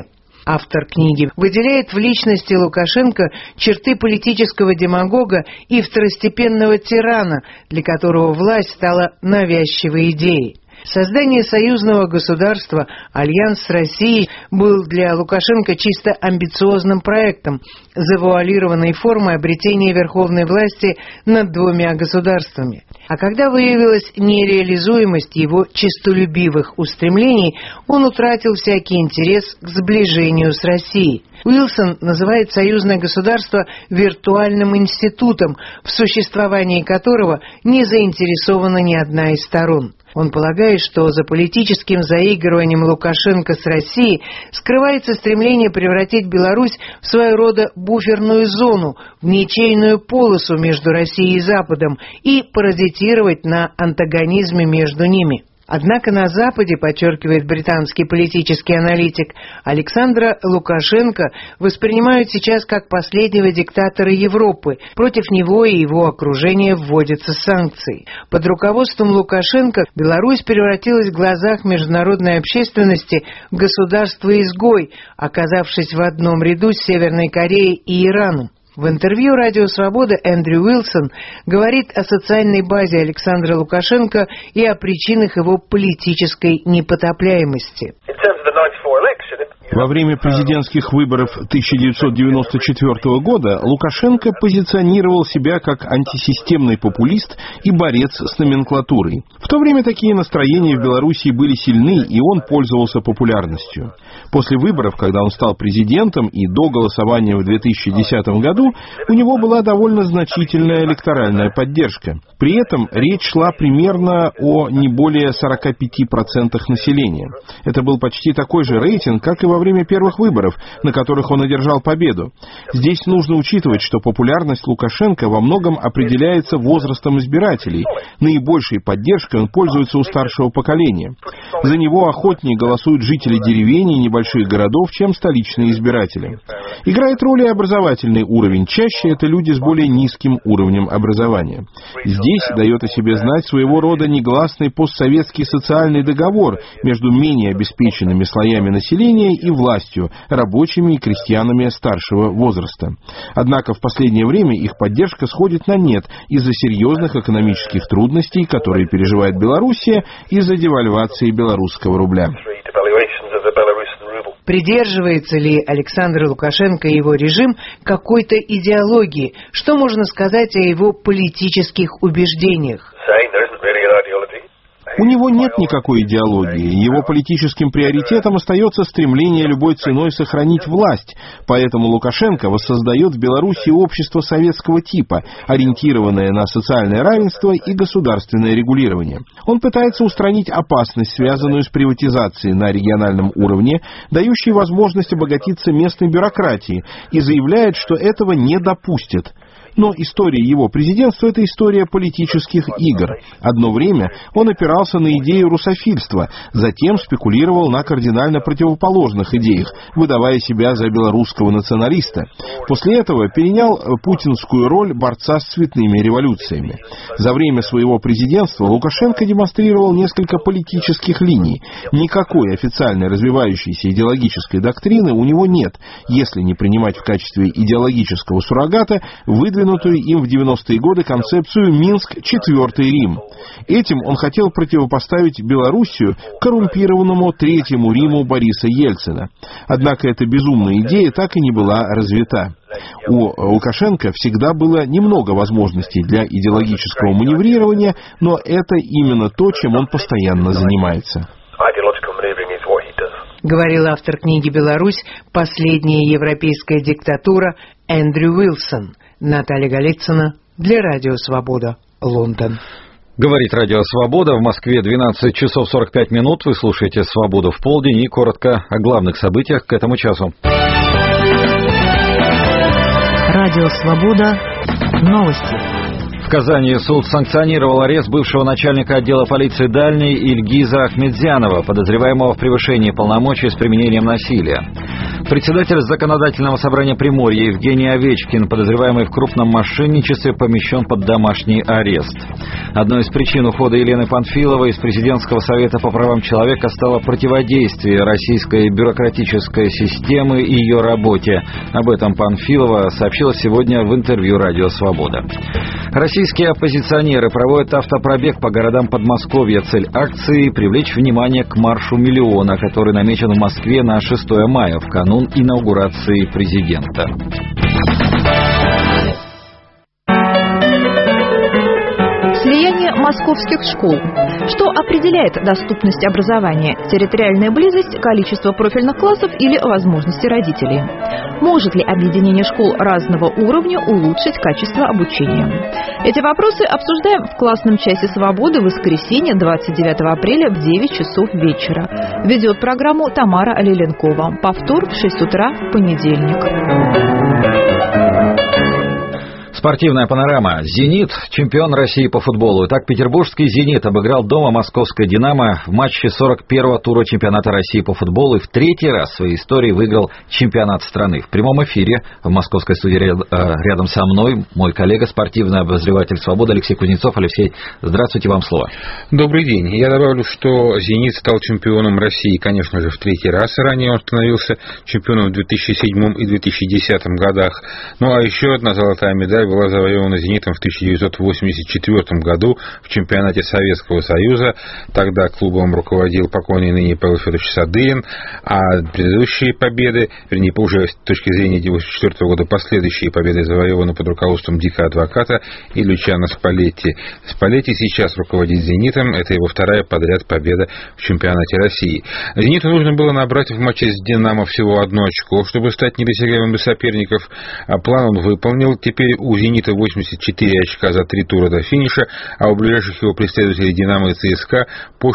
Speaker 14: Автор книги выделяет в личности Лукашенко черты политического демагога и второстепенного тирана, для которого власть стала навязчивой идеей. Создание союзного государства, альянс с Россией, был для Лукашенко чисто амбициозным проектом, завуалированной формой обретения верховной власти над двумя государствами. А когда выявилась нереализуемость его честолюбивых устремлений, он утратил всякий интерес к сближению с Россией. Уилсон называет союзное государство виртуальным институтом, в существовании которого не заинтересована ни одна из сторон. Он полагает, что за политическим заигрыванием Лукашенко с Россией скрывается стремление превратить Беларусь в своего рода буферную зону, в ничейную полосу между Россией и Западом и паразитировать на антагонизме между ними. Однако на Западе, подчеркивает британский политический аналитик, Александра Лукашенко воспринимают сейчас как последнего диктатора Европы. Против него и его окружения вводятся санкции. Под руководством Лукашенко Беларусь превратилась в глазах международной общественности в государство-изгой, оказавшись в одном ряду с Северной Кореей и Ираном. В интервью «Радио Свобода» Эндрю Уилсон говорит о социальной базе Александра Лукашенко и о причинах его политической непотопляемости.
Speaker 15: Во время президентских выборов 1994 года Лукашенко позиционировал себя как антисистемный популист и борец с номенклатурой. В то время такие настроения в Белоруссии были сильны, и он пользовался популярностью. После выборов, когда он стал президентом, и до голосования в 2010 году, у него была довольно значительная электоральная поддержка. При этом речь шла примерно о не более 45% населения. Это был почти такой же рейтинг, как и во время первых выборов, на которых он одержал победу. Здесь нужно учитывать, что популярность Лукашенко во многом определяется возрастом избирателей. Наибольшей поддержкой он пользуется у старшего поколения. За него охотнее голосуют жители деревень и небольших городов, чем столичные избиратели. Играет роль и образовательный уровень. Чаще это люди с более низким уровнем образования. Здесь дает о себе знать своего рода негласный постсоветский социальный договор между менее обеспеченными слоями населения и властью, рабочими и крестьянами старшего возраста. Однако в последнее время их поддержка сходит на нет из-за серьезных экономических трудностей, которые переживает Белоруссия из-за девальвации белорусского рубля.
Speaker 14: Придерживается ли Александр Лукашенко и его режим какой-то идеологии? Что можно сказать о его политических убеждениях?
Speaker 15: У него нет никакой идеологии. Его политическим приоритетом остается стремление любой ценой сохранить власть. Поэтому Лукашенко воссоздает в Беларуси общество советского типа, ориентированное на социальное равенство и государственное регулирование. Он пытается устранить опасность, связанную с приватизацией на региональном уровне, дающей возможность обогатиться местной бюрократии, и заявляет, что этого не допустят. Но история его президентства – это история политических игр. Одно время он опирался на идею русофильства, затем спекулировал на кардинально противоположных идеях, выдавая себя за белорусского националиста. После этого перенял путинскую роль борца с цветными революциями. За время своего президентства Лукашенко демонстрировал несколько политических линий. Никакой официальной развивающейся идеологической доктрины у него нет, если не принимать в качестве идеологического суррогата выдвинутую им в 90-е годы концепцию «Минск – Четвертый Рим». Этим он хотел противопоставить Белоруссию коррумпированному Третьему Риму Бориса Ельцина. Однако эта безумная идея так и не была развита. У Лукашенко всегда было немного возможностей для идеологического маневрирования, но это именно то, чем он постоянно занимается.
Speaker 14: Говорил автор книги «Беларусь. Последняя европейская диктатура» Эндрю Уилсон. Наталья Голицына для Радио Свобода, Лондон.
Speaker 1: Говорит Радио Свобода. В Москве 12 часов 45 минут. Вы слушаете «Свободу в полдень» и коротко о главных событиях к этому часу.
Speaker 13: Радио Свобода. Новости.
Speaker 1: В Казани суд санкционировал арест бывшего начальника отдела полиции Дальний Ильгиза Ахмедзянова, подозреваемого в превышении полномочий с применением насилия. Председатель Законодательного собрания Приморья Евгений Овечкин, подозреваемый в крупном мошенничестве, помещен под домашний арест. Одной из причин ухода Елены Панфиловой из Президентского совета по правам человека стало противодействие российской бюрократической системы и ее работе. Об этом Панфилова сообщила сегодня в интервью «Радио Свобода». Российские оппозиционеры проводят автопробег по городам Подмосковья. Цель акции – привлечь внимание к маршу миллиона, который намечен в Москве на 6 мая, в канун инаугурации президента.
Speaker 16: Слияние московских школ. Что определяет доступность образования? Территориальная близость, количество профильных классов или возможности родителей? Может ли объединение школ разного уровня улучшить качество обучения? Эти вопросы обсуждаем в классном часе свободы в воскресенье 29 апреля в 9 часов вечера. Ведет программу Тамара Лиленкова. Повтор в 6 утра в понедельник.
Speaker 1: Спортивная панорама. «Зенит» – чемпион России по футболу. Итак, петербургский «Зенит» обыграл дома московское «Динамо» в матче 41-го тура чемпионата России по футболу и в третий раз в своей истории выиграл чемпионат страны. В прямом эфире в московской студии рядом со мной мой коллега, спортивный обозреватель «Свободы» Алексей Кузнецов. Алексей, здравствуйте, вам слово.
Speaker 17: Добрый день. Я добавлю, что «Зенит» стал чемпионом России, конечно же, в третий раз. Ранее он становился чемпионом в 2007 и 2010 годах. Ну а еще одна золотая медаль была завоевана «Зенитом» в 1984 году в чемпионате Советского Союза. Тогда клубом руководил покойный ныне Павел Федорович Садырин, а предыдущие победы, вернее, уже с точки зрения 1984 года, последующие победы завоеваны под руководством Дика Адвоката и Лючано Спалетти. Спалетти сейчас руководит «Зенитом», это его вторая подряд победа в чемпионате России. «Зениту» нужно было набрать в матче с «Динамо» всего 1 очко, чтобы стать недосягаемым для соперников. План он выполнил. Теперь у «Зенита» 84 очка за 3 тура до финиша, а у ближайших его преследователей «Динамо» и ЦСКА по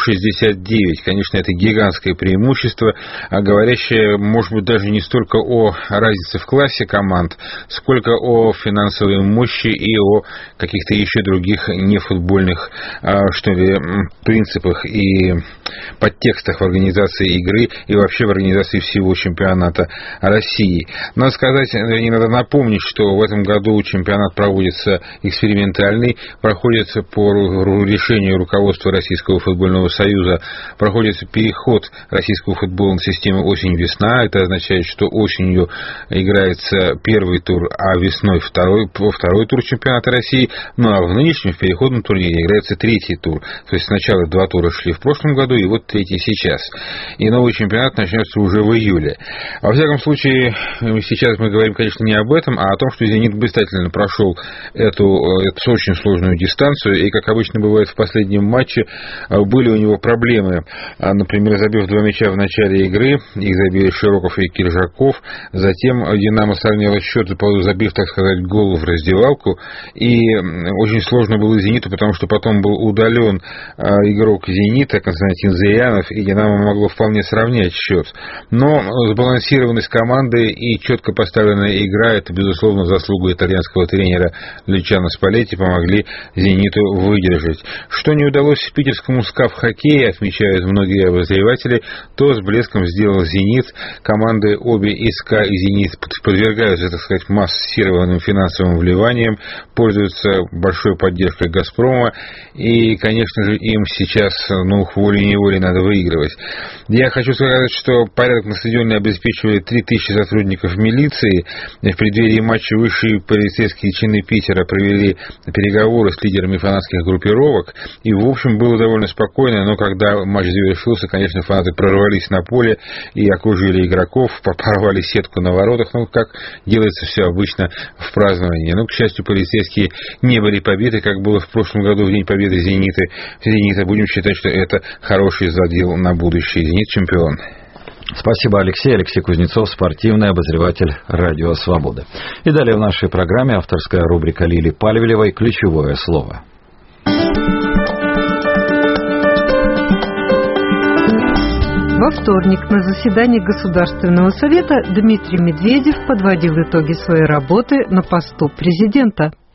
Speaker 17: 69. Конечно, это гигантское преимущество, говорящее, может быть, даже не столько о разнице в классе команд, сколько о финансовой мощи и о каких-то еще других нефутбольных, что ли, принципах и подтекстах в организации игры и вообще в организации всего чемпионата России. Надо сказать, не надо напомнить, что в этом году чемпионат проводится экспериментальный, проходит по решению руководства Российского футбольного союза, проходит переход российского футбола на систему осень-весна. Это означает, что осенью играется первый тур, а весной второй тур чемпионата России. Ну а в нынешнем, в переходном турнире, играется третий тур. То есть сначала 2 тура шли в прошлом году, и вот третий сейчас. И новый чемпионат начнется уже в июле. Во всяком случае, сейчас мы говорим, конечно, не об этом, а о том, что «Зенит» блистательно прошел эту очень сложную дистанцию, и, как обычно бывает в последнем матче, были у него проблемы. Например, забив 2 мяча в начале игры, их забили Широков и Киржаков, затем «Динамо» сравняла счет, забив, так сказать, гол в раздевалку, и очень сложно было «Зениту», потому что потом был удален игрок «Зенита» Константин Зырянов, и «Динамо» могло вполне сравнять счет. Но сбалансированность команды и четко поставленная игра — это, безусловно, заслуга итальянского тренера Лючано Спалетти, помогли «Зениту» выдержать. Что не удалось питерскому СКАФ-хоккею, отмечают многие обозреватели, то с блеском сделал «Зенит». Команды обе, и СКА, и «Зенит», подвергаются, так сказать, массированным финансовым вливаниям, пользуются большой поддержкой «Газпрома», и, конечно же, им сейчас, волей-неволей надо выигрывать. Я хочу сказать, что порядок на стадионе обеспечивали 3000 сотрудников милиции. В преддверии матча высшие полицейские чины Питера провели переговоры с лидерами фанатских группировок, и, в общем, было довольно спокойно, но когда матч завершился, конечно, фанаты прорвались на поле и окружили игроков, порвали сетку на воротах, как делается все обычно в праздновании. Но, к счастью, полицейские не были побиты, как было в прошлом году в день победы «Зенита». Будем считать, что это хороший задел на будущее. «Зенит» чемпион.
Speaker 1: Спасибо, Алексей. Алексей Кузнецов, спортивный обозреватель «Радио Свобода». И далее в нашей программе авторская рубрика Лили Пальвелевой «Ключевое слово».
Speaker 3: Во вторник на заседании Государственного совета Дмитрий Медведев подводил итоги своей работы на посту президента.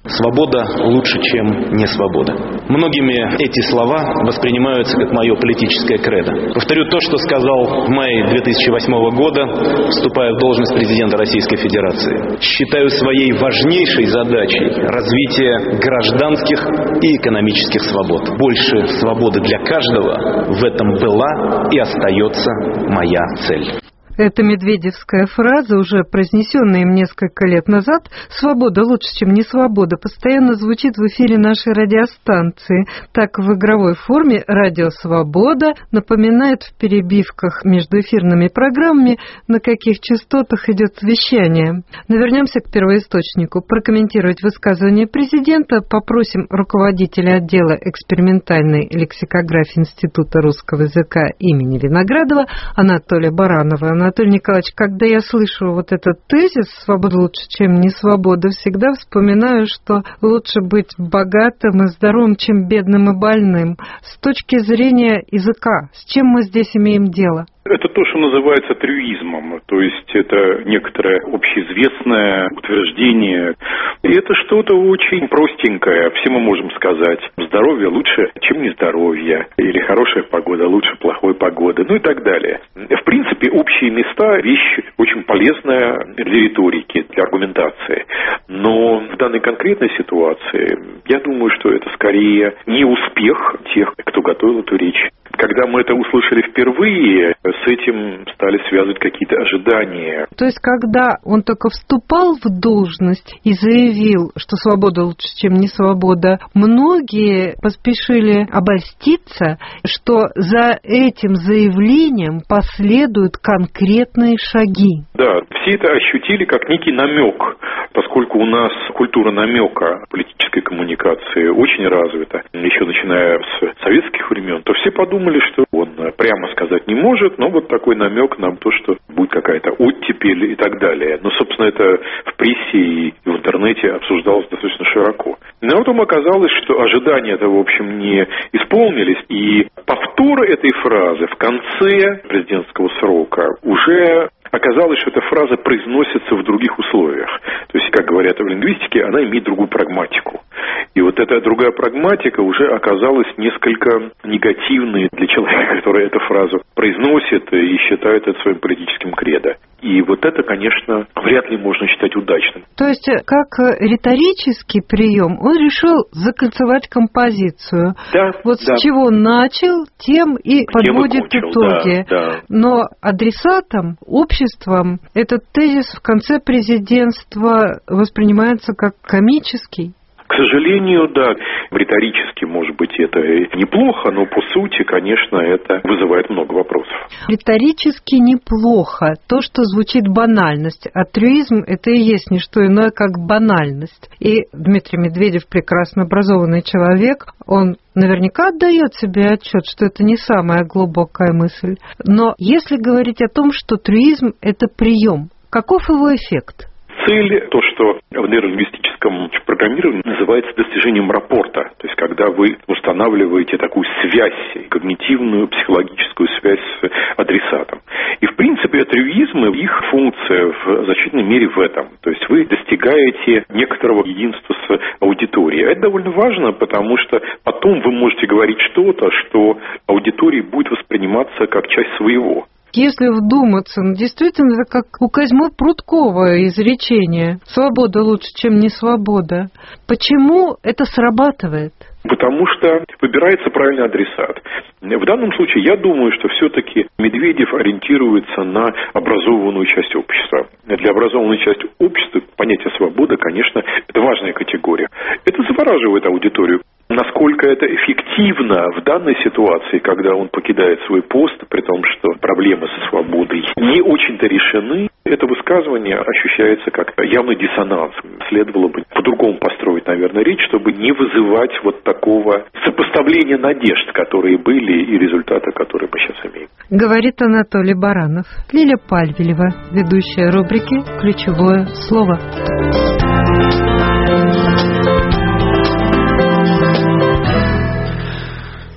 Speaker 18: Свобода лучше, чем не свобода. Многими эти слова воспринимаются как мое политическое кредо. Повторю то, что сказал в мае 2008 года, вступая в должность президента Российской Федерации. Считаю своей важнейшей задачей развитие гражданских и экономических свобод. Больше свободы для каждого — в этом была и остается моя цель.
Speaker 19: Эта медведевская фраза, уже произнесенная им несколько лет назад, «Свобода лучше, чем не свобода», постоянно звучит в эфире нашей радиостанции. Так, в игровой форме «Радио Свобода» напоминает в перебивках между эфирными программами, на каких частотах идет вещание. Но вернемся к первоисточнику. Прокомментировать высказывание президента попросим руководителя отдела экспериментальной лексикографии Института русского языка имени Виноградова Анатолия Баранова. Анатолий Николаевич, когда я слышу вот этот тезис «свобода лучше, чем не свобода», всегда вспоминаю, что лучше быть богатым и здоровым, чем бедным и больным. С точки зрения языка, с чем мы здесь имеем дело?
Speaker 20: Это то, что называется трюизмом, то есть это некоторое общеизвестное утверждение. И это что-то очень простенькое, все мы можем сказать. Здоровье лучше, чем нездоровье, или хорошая погода лучше плохой погоды, ну и так далее. В принципе, общие места – вещь очень полезная для риторики, для аргументации. Но в данной конкретной ситуации, я думаю, что это скорее не успех тех, кто готовил эту речь. Когда мы это услышали впервые, с этим стали связывать какие-то ожидания.
Speaker 19: То есть, когда он только вступал в должность и заявил, что свобода лучше, чем не свобода, многие поспешили обольститься, что за этим заявлением последуют конкретные шаги.
Speaker 20: Да, все это ощутили как некий намек, поскольку у нас культура намека политической коммуникации очень развита, еще начиная с советских времен, то все подумали, что он прямо сказать не может, но вот такой намек на то, что будет какая-то оттепель и так далее. Но, собственно, это в прессе и в интернете обсуждалось достаточно широко. Но потом оказалось, что ожидания это, в общем, не исполнились, и повтор этой фразы в конце президентского срока уже оказалось, что эта фраза произносится в других условиях. То есть, как говорят в лингвистике, она имеет другую прагматику. И вот эта другая прагматика уже оказалась несколько негативной для человека, который эту фразу произносит и считает это своим политическим кредо. И вот это, конечно, вряд ли можно считать удачным.
Speaker 19: То есть, как риторический прием, он решил закольцевать композицию.
Speaker 20: Да,
Speaker 19: вот
Speaker 20: да.
Speaker 19: С чего начал, тем и подводит итоги.
Speaker 20: Да.
Speaker 19: Но адресатом, обществом, этот тезис в конце президентства воспринимается как комический.
Speaker 20: К сожалению, да, риторически, может быть, это неплохо, но по сути, конечно, это вызывает много вопросов.
Speaker 19: Риторически неплохо. То, что звучит банальность. А трюизм – это и есть не что иное, как банальность. И Дмитрий Медведев, прекрасно образованный человек, он наверняка отдает себе отчет, что это не самая глубокая мысль. Но если говорить о том, что трюизм – это прием, каков его эффект?
Speaker 20: Цель, то, что в нейролингвистическом программировании называется достижением рапорта. То есть, когда вы устанавливаете такую связь, когнитивную, психологическую связь с адресатом. И, в принципе, трюизмы, их функция в значительной мере в этом. То есть, вы достигаете некоторого единства с аудиторией. Это довольно важно, потому что потом вы можете говорить что-то, что аудитории будет восприниматься как часть своего.
Speaker 19: Если вдуматься, действительно, это как у Козьмы Прудкова изречение «свобода лучше, чем не свобода». Почему это срабатывает?
Speaker 20: Потому что выбирается правильный адресат. В данном случае я думаю, что все-таки Медведев ориентируется на образованную часть общества. Для образованной части общества понятие свобода, конечно, это важная категория. Это завораживает аудиторию. Насколько это эффективно в данной ситуации, когда он покидает свой пост, при том, что проблемы со свободой не очень-то решены, это высказывание ощущается как явный диссонанс. Следовало бы по-другому построить, наверное, речь, чтобы не вызывать вот такого сопоставления надежд, которые были, и результата, которые мы сейчас имеем.
Speaker 19: Говорит Анатолий Баранов. Лиля Пальвелева, ведущая рубрики «Ключевое слово».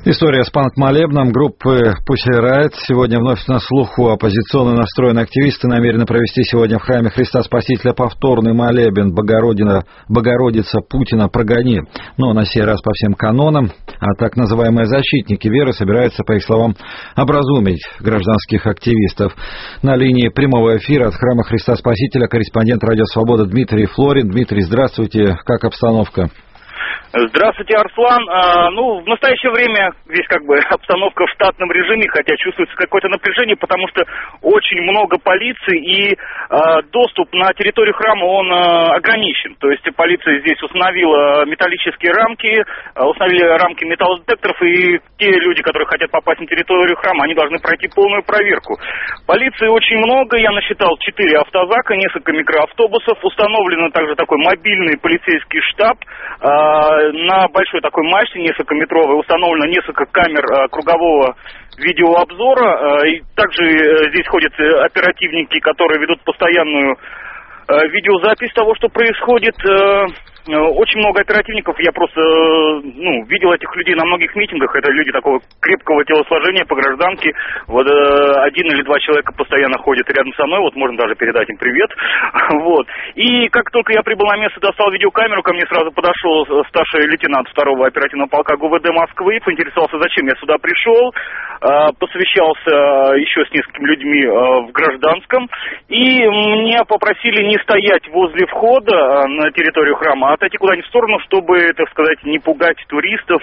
Speaker 1: История с панк-молебном группы Pussy Riot. Сегодня вновь на слуху. Оппозиционно настроенные активисты намерены провести сегодня в храме Христа Спасителя повторный молебен «Богородица Путина прогони». Но на сей раз по всем канонам. А так называемые защитники веры собираются, по их словам, образумить гражданских активистов. На линии прямого эфира от храма Христа Спасителя корреспондент «Радио Свобода» Дмитрий Флорин. Дмитрий, здравствуйте. Как обстановка?
Speaker 21: Здравствуйте, Арслан. В настоящее время здесь обстановка в штатном режиме, хотя чувствуется какое-то напряжение, потому что очень много полиции и доступ на территорию храма, он ограничен. То есть полиция здесь установила металлические рамки, установили рамки металлодетекторов, и те люди, которые хотят попасть на территорию храма, они должны пройти полную проверку. Полиции очень много, я насчитал 4 автозака, несколько микроавтобусов, установлен также такой мобильный полицейский штаб. На большой такой мачте, несколькометровой, установлено несколько камер кругового видеообзора. И также здесь ходят оперативники, которые ведут постоянную видеозапись того, что происходит. Очень много оперативников, я просто видел этих людей на многих митингах. Это люди такого крепкого телосложения по гражданке. Вот 1 или 2 человека постоянно ходят рядом со мной, вот можно даже передать им привет. Вот. И как только я прибыл на место, достал видеокамеру, ко мне сразу подошел старший лейтенант 2-го оперативного полка ГУВД Москвы, поинтересовался, зачем я сюда пришел, посовещался еще с несколькими людьми в гражданском, и меня попросили не стоять возле входа на территорию храма, а отойти куда-нибудь в сторону, чтобы, так сказать, не пугать туристов.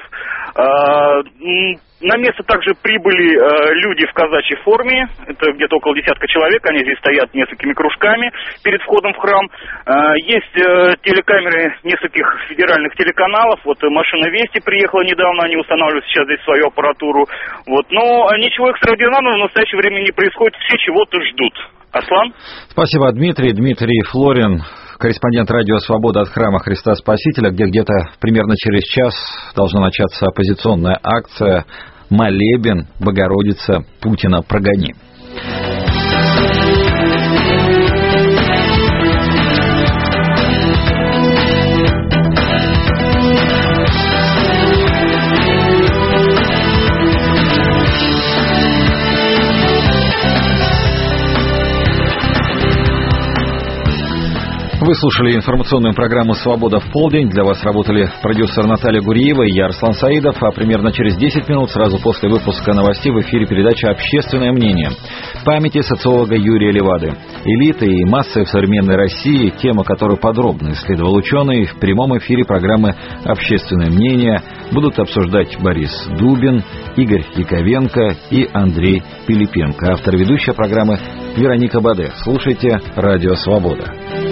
Speaker 21: На место также прибыли люди в казачьей форме, это где-то около 10 человек, они здесь стоят несколькими кружками перед входом в храм. Есть телекамеры нескольких федеральных телеканалов, вот машина Вести приехала недавно, они устанавливают сейчас здесь свою аппаратуру. Вот. Но ничего экстраординарного в настоящее время не происходит, все чего-то ждут. Аслан?
Speaker 1: Спасибо, Дмитрий. Дмитрий Флорин, корреспондент «Радио Свобода» от храма Христа Спасителя, где-то примерно через час должна начаться оппозиционная акция «Молебен Богородица Путина прогони». Вы слушали информационную программу «Свобода в полдень». Для вас работали продюсер Наталья Гуриева и я, Арслан Саидов. А примерно через 10 минут, сразу после выпуска новостей, в эфире передача «Общественное мнение». Памяти социолога Юрия Левады. Элиты и массы в современной России. Тема, которую подробно исследовал ученый. В прямом эфире программы «Общественное мнение» будут обсуждать Борис Дубин, Игорь Яковенко и Андрей Пилипенко. Автор ведущей программы Вероника Баде. Слушайте «Радио Свобода».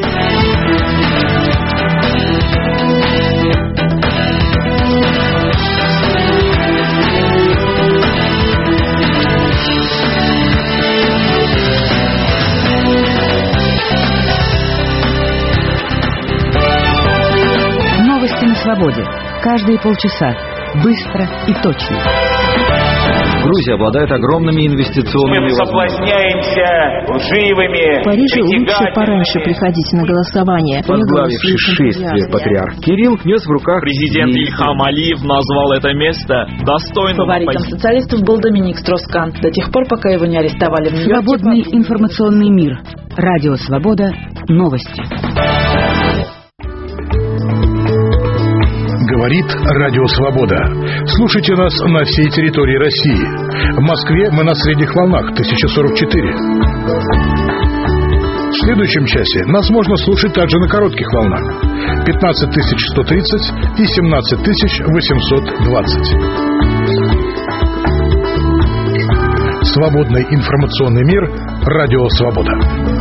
Speaker 22: Новости на свободе. Каждые полчаса. Быстро и точно.
Speaker 1: Грузия обладает огромными инвестиционными
Speaker 23: соблазняемся лживыми.
Speaker 22: В Париже лучше пораньше приходить на голосование.
Speaker 24: Возглавивший шествие патриарх Кирилл нес в руках...
Speaker 25: Президент Ильхам Алиев назвал это место достойным...
Speaker 26: Фаворитом социалистов был Доминик Строс-Кан до тех пор, пока его не арестовали в Нью-Йорке.
Speaker 22: Свободный информационный мир. Радио Свобода. Новости.
Speaker 27: Говорит Радио Свобода. Слушайте нас на всей территории России. В Москве мы на средних волнах 1044. В следующем часе нас можно слушать также на коротких волнах 15130 и 17820. Свободный информационный мир. Радио Свобода.